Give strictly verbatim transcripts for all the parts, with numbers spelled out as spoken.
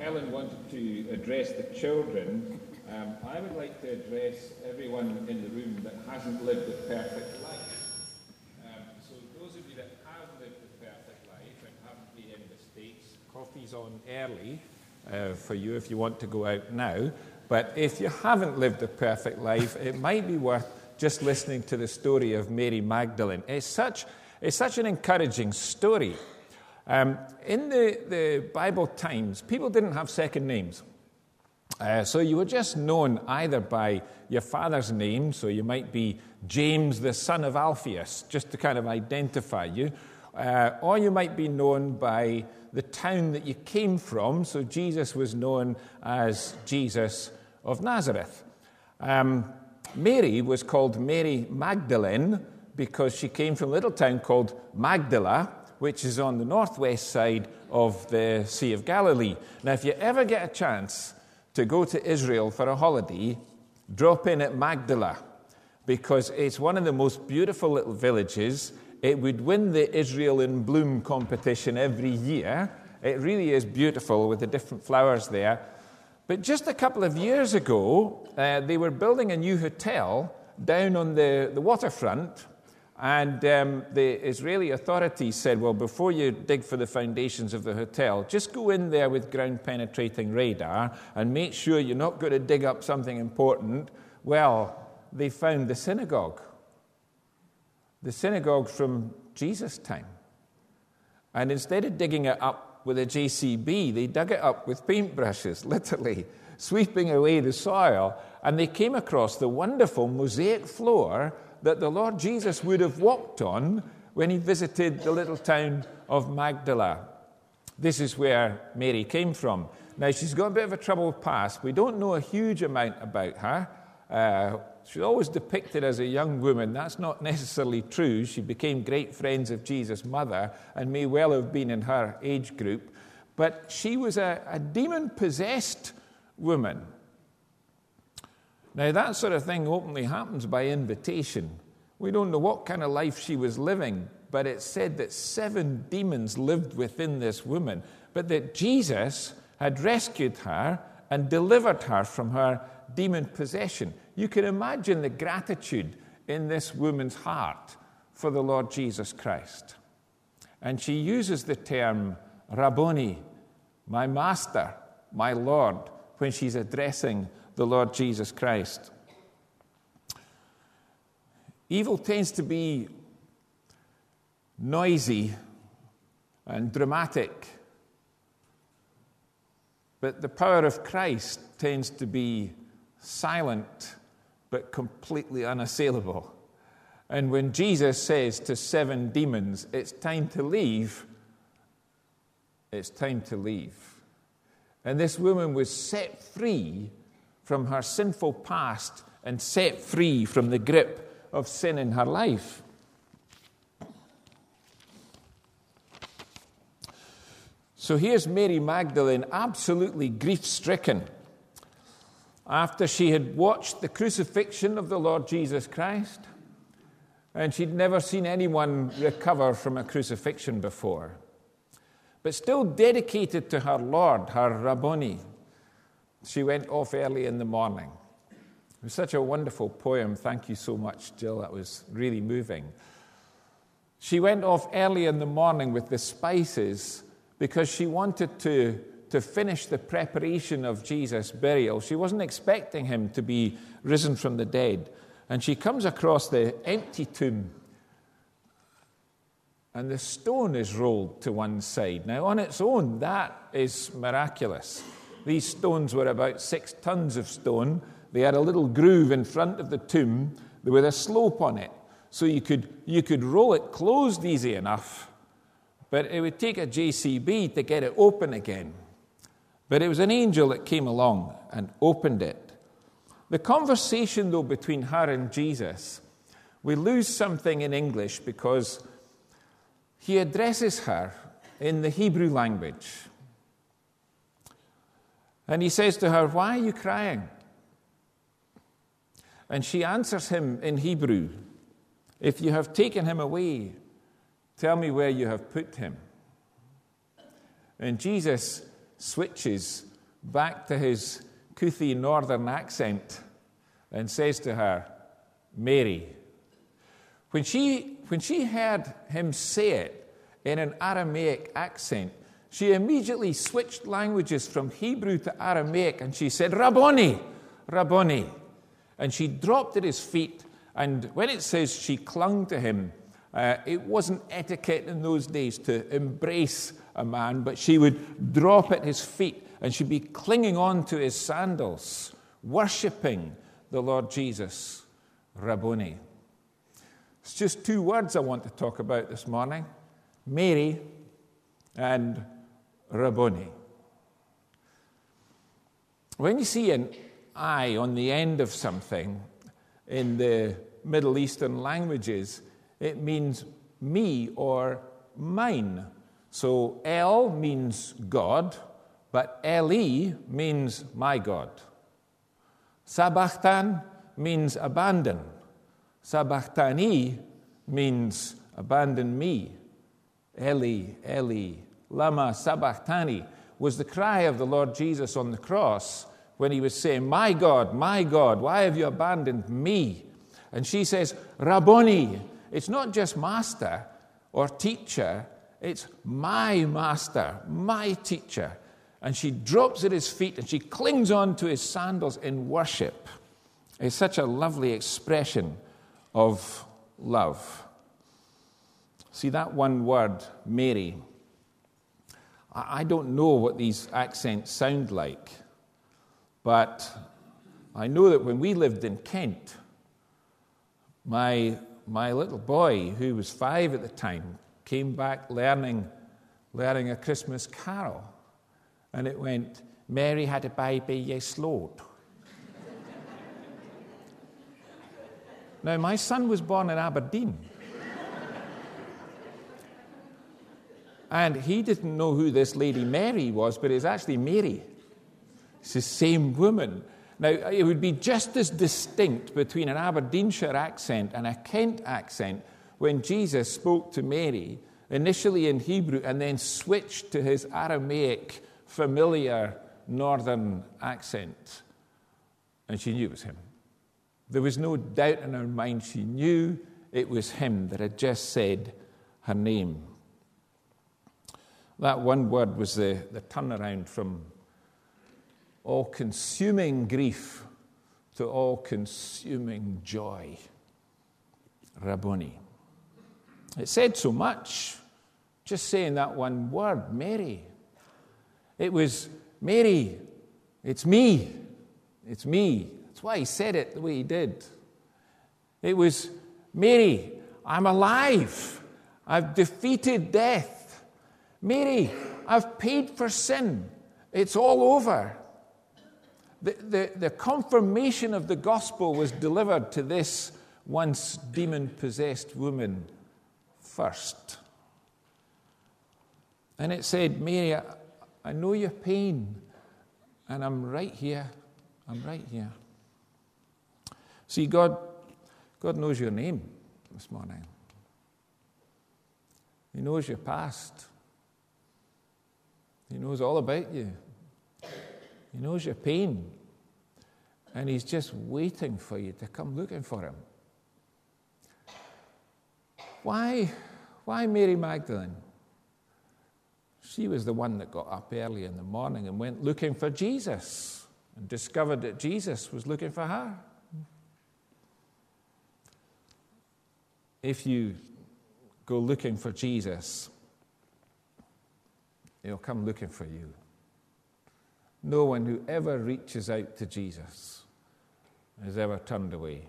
Helen wanted to address the children. Um, I would like to address everyone in the room that hasn't lived a perfect life. Um, so those of you that have lived a perfect life and haven't been in the States, coffee's on early uh, for you if you want to go out now. But if you haven't lived a perfect life, it might be worth just listening to the story of Mary Magdalene. It's such, it's such an encouraging story. Um, in the, the Bible times, people didn't have second names. Uh, so you were just known either by your father's name, so you might be James, the son of Alphaeus, just to kind of identify you, uh, or you might be known by the town that you came from, so Jesus was known as Jesus of Nazareth. Um, Mary was called Mary Magdalene because she came from a little town called Magdala, which is on the northwest side of the Sea of Galilee. Now, if you ever get a chance to go to Israel for a holiday, drop in at Magdala, because it's one of the most beautiful little villages. It would win the Israel in Bloom competition every year. It really is beautiful with the different flowers there. But just a couple of years ago, uh, they were building a new hotel down on the, the waterfront. And um, the Israeli authorities said, well, before you dig for the foundations of the hotel, just go in there with ground-penetrating radar and make sure you're not going to dig up something important. Well, they found the synagogue. The synagogue from Jesus' time. And instead of digging it up with a J C B, they dug it up with paintbrushes, literally, sweeping away the soil. And they came across the wonderful mosaic floor that the Lord Jesus would have walked on when he visited the little town of Magdala. This is where Mary came from. Now, she's got a bit of a troubled past. We don't know a huge amount about her. Uh, she's always depicted as a young woman. That's not necessarily true. She became great friends of Jesus' mother and may well have been in her age group. But she was a, a demon-possessed woman. Now, that sort of thing openly happens by invitation. We don't know what kind of life she was living, but it's said that seven demons lived within this woman, but that Jesus had rescued her and delivered her from her demon possession. You can imagine the gratitude in this woman's heart for the Lord Jesus Christ. And she uses the term Rabboni, my master, my Lord, when she's addressing the Lord Jesus Christ. Evil tends to be noisy and dramatic, but the power of Christ tends to be silent but completely unassailable. And when Jesus says to seven demons, it's time to leave, it's time to leave. And this woman was set free from her sinful past and set free from the grip of sin in her life. So here's Mary Magdalene, absolutely grief-stricken, after she had watched the crucifixion of the Lord Jesus Christ, and she'd never seen anyone recover from a crucifixion before, but still dedicated to her Lord, her Rabboni. She went off early in the morning. It was such a wonderful poem. Thank you so much, Jill. That was really moving. She went off early in the morning with the spices because she wanted to, to finish the preparation of Jesus' burial. She wasn't expecting him to be risen from the dead. And she comes across the empty tomb, and the stone is rolled to one side. Now, on its own, that is miraculous. These stones were about six tons of stone. They had a little groove in front of the tomb with a slope on it. So you could, you could roll it closed easy enough, but it would take a J C B to get it open again. But it was an angel that came along and opened it. The conversation, though, between her and Jesus, we lose something in English because he addresses her in the Hebrew language. And he says to her, "Why are you crying?" And she answers him in Hebrew, "If you have taken him away, tell me where you have put him." And Jesus switches back to his Kuthi northern accent and says to her, Mary. When she, when she heard him say it in an Aramaic accent, she immediately switched languages from Hebrew to Aramaic, and she said, Rabboni, Rabboni. And she dropped at his feet, and when it says she clung to him, uh, it wasn't etiquette in those days to embrace a man, but she would drop at his feet, and she'd be clinging on to his sandals, worshipping the Lord Jesus, Rabboni. It's just two words I want to talk about this morning, Mary and Rabboni. When you see an I on the end of something in the Middle Eastern languages, it means me or mine. So El means God, but Eli means my God. Sabachthani means abandon. Sabachthani means abandon me. Eli, Eli, lama sabachthani was the cry of the Lord Jesus on the cross when he was saying, my God, my God, why have you abandoned me? And she says, Rabboni. It's not just master or teacher, it's my master, my teacher. And she drops at his feet and she clings on to his sandals in worship. It's such a lovely expression of love. See, that one word, Mary, I don't know what these accents sound like, but I know that when we lived in Kent, my, my little boy, who was five at the time, came back learning, learning a Christmas carol, and it went, Mary had a baby, yes, Lord. Now, my son was born in Aberdeen. And he didn't know who this Lady Mary was, but it's actually Mary. It's the same woman. Now, it would be just as distinct between an Aberdeenshire accent and a Kent accent when Jesus spoke to Mary, initially in Hebrew, and then switched to his Aramaic, familiar northern accent. And she knew it was him. There was no doubt in her mind. She knew it was him that had just said her name. That one word was the, the turnaround from all-consuming grief to all-consuming joy. Rabboni. It said so much, just saying that one word, Mary. It was, Mary, it's me. It's me. That's why he said it the way he did. It was, Mary, I'm alive. I've defeated death. Mary, I've paid for sin. It's all over. The, the, the confirmation of the gospel was delivered to this once demon-possessed woman first. And it said, Mary, I, I know your pain, and I'm right here. I'm right here. See, God, God knows your name this morning. He knows your past. He knows all about you. He knows your pain. And he's just waiting for you to come looking for him. Why, why Mary Magdalene? She was the one that got up early in the morning and went looking for Jesus and discovered that Jesus was looking for her. If you go looking for Jesus, he'll come looking for you. No one who ever reaches out to Jesus has ever turned away.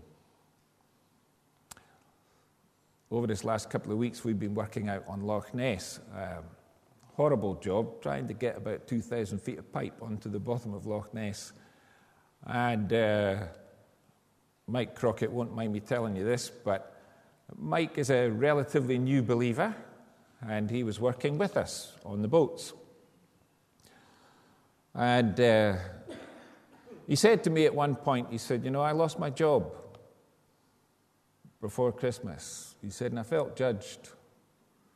Over this last couple of weeks, we've been working out on Loch Ness. Um, horrible job, trying to get about two thousand feet of pipe onto the bottom of Loch Ness. And uh, Mike Crockett won't mind me telling you this, but Mike is a relatively new believer, and he was working with us on the boats. And uh, he said to me at one point, he said, you know, I lost my job before Christmas. He said, and I felt judged.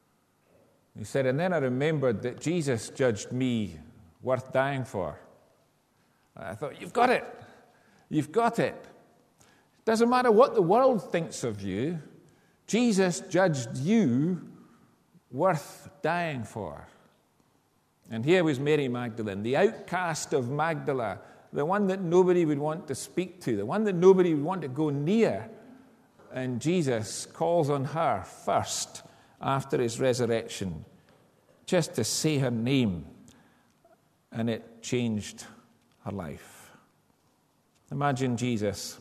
He said, and then I remembered that Jesus judged me worth dying for. I thought, you've got it. You've got it. Doesn't matter what the world thinks of you, Jesus judged you worth dying for. And here was Mary Magdalene, the outcast of Magdala, the one that nobody would want to speak to, the one that nobody would want to go near. And Jesus calls on her first after his resurrection, just to say her name, and it changed her life. Imagine Jesus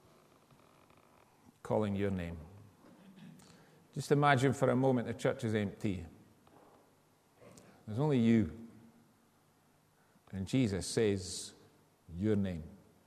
calling your name. Just imagine for a moment the church is empty. There's only you. And Jesus says your name.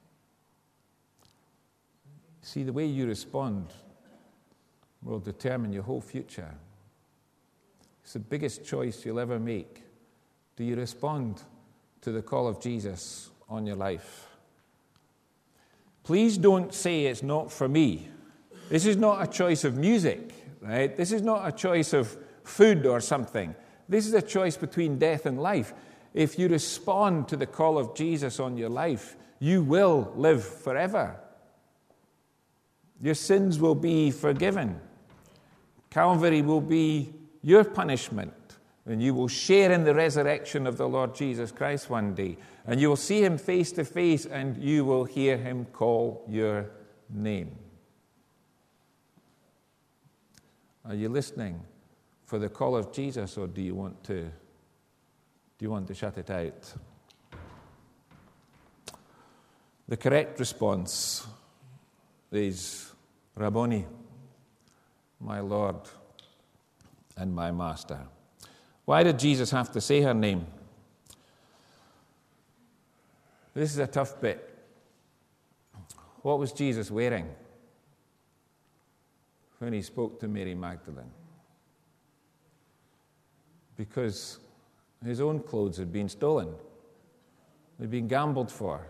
See, the way you respond will determine your whole future. It's the biggest choice you'll ever make. Do you respond to the call of Jesus on your life? Please don't say it's not for me. This is not a choice of music, right? This is not a choice of food or something. This is a choice between death and life. If you respond to the call of Jesus on your life, you will live forever. Your sins will be forgiven. Calvary will be your punishment, and you will share in the resurrection of the Lord Jesus Christ one day, and you will see him face to face, and you will hear him call your name. Are you listening for the call of Jesus, or do you want to do you want to shut it out? The correct response is Rabboni, my Lord and my Master. Why did Jesus have to say her name? This is a tough bit. What was Jesus wearing when he spoke to Mary Magdalene? Because his own clothes had been stolen. They'd been gambled for.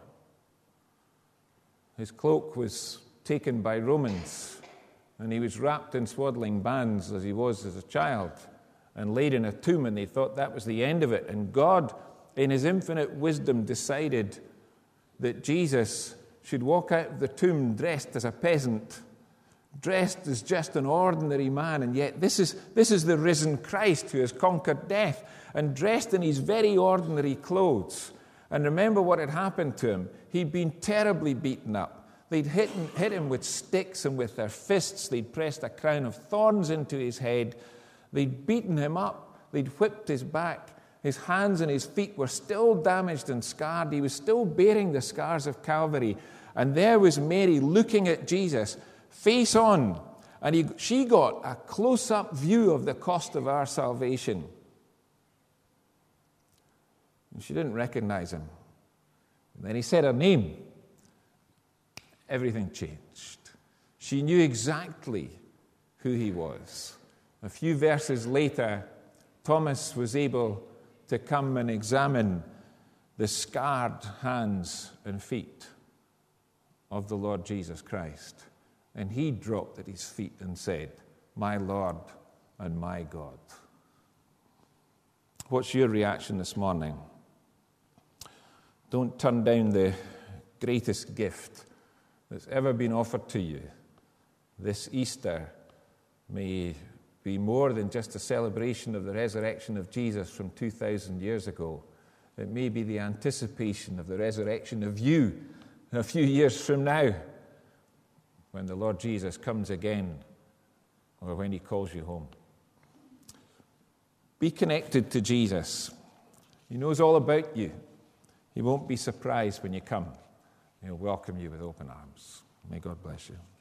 His cloak was taken by Romans, and he was wrapped in swaddling bands as he was as a child, and laid in a tomb, and they thought that was the end of it. And God, in his infinite wisdom, decided that Jesus should walk out of the tomb dressed as a peasant, dressed as just an ordinary man, and yet this is, this is the risen Christ who has conquered death, and dressed in his very ordinary clothes. And remember what had happened to him. He'd been terribly beaten up. They'd hit him, hit him with sticks, and with their fists they'd pressed a crown of thorns into his head. They'd beaten him up. They'd whipped his back. His hands and his feet were still damaged and scarred. He was still bearing the scars of Calvary. And there was Mary looking at Jesus, face on. And he, she got a close-up view of the cost of our salvation. And she didn't recognize him. And then he said her name. Everything changed. She knew exactly who he was. A few verses later, Thomas was able to come and examine the scarred hands and feet of the Lord Jesus Christ. And he dropped at his feet and said, "My Lord and my God." What's your reaction this morning? Don't turn down the greatest gift that's ever been offered to you. This Easter may be more than just a celebration of the resurrection of Jesus from two thousand years ago. It may be the anticipation of the resurrection of you a few years from now, when the Lord Jesus comes again, or when he calls you home. Be connected to Jesus. He knows all about you. He won't be surprised when you come. He'll welcome you with open arms. May God bless you.